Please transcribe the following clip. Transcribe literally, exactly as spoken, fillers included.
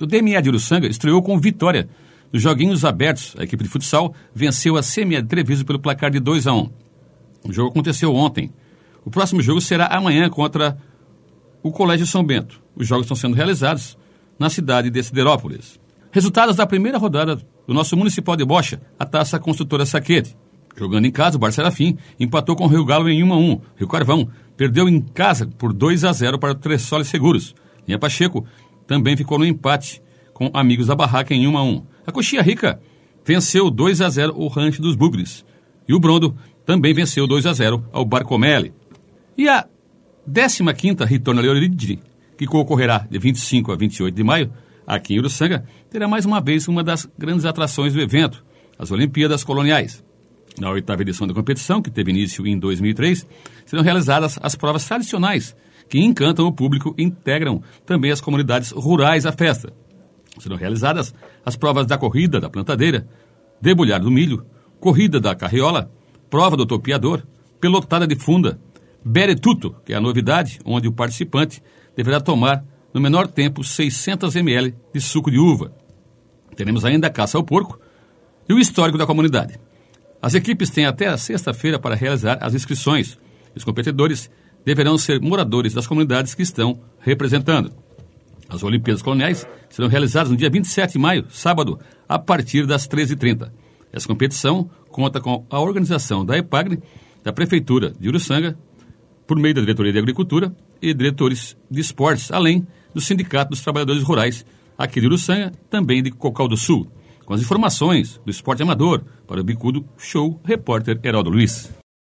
O D M A de Uruçanga estreou com vitória. Nos joguinhos abertos, a equipe de futsal venceu a C M A de Treviso pelo placar de dois a um. O jogo aconteceu ontem. O próximo jogo será amanhã contra o Colégio São Bento. Os jogos estão sendo realizados na cidade de Siderópolis. Resultados da primeira rodada do nosso Municipal de Bocha, a Taça Construtora Saquete. Jogando em casa, o Bar Serafim empatou com o Rio Galo em um a um. Rio Carvão perdeu em casa por dois a zero para o Tressoli Seguros. Linha Pacheco também ficou no empate com Amigos da Barraca em um a um. A Coxinha Rica venceu dois a zero o Rancho dos Bugres. E o Brondo também venceu dois a zero ao Barcomele. E a décima quinta Ritorno Leoride, que ocorrerá de vinte e cinco a vinte e oito de maio, aqui em Uruçanga, terá mais uma vez uma das grandes atrações do evento, as Olimpíadas Coloniais. Na oitava edição da competição, que teve início em dois mil e três, serão realizadas as provas tradicionais, que encantam o público e integram também as comunidades rurais à festa. Serão realizadas as provas da corrida da plantadeira, debulhar do milho, corrida da carriola, prova do topeador, pelotada de funda, beretuto, que é a novidade, onde o participante deverá tomar no menor tempo seiscentos mililitros de suco de uva. Teremos ainda a caça ao porco e o histórico da comunidade. As equipes têm até a sexta-feira para realizar as inscrições. Os competidores deverão ser moradores das comunidades que estão representando. As Olimpíadas Coloniais serão realizadas no dia vinte e sete de maio, sábado, a partir das treze e trinta. Essa competição conta com a organização da EPAGRE, da Prefeitura de Uruçanga, por meio da Diretoria de Agricultura e diretores de esportes, além do Sindicato dos Trabalhadores Rurais, aqui de Uruçanga, também de Cocal do Sul. Com as informações do esporte amador, para o Bicudo Show, repórter Heraldo Luiz.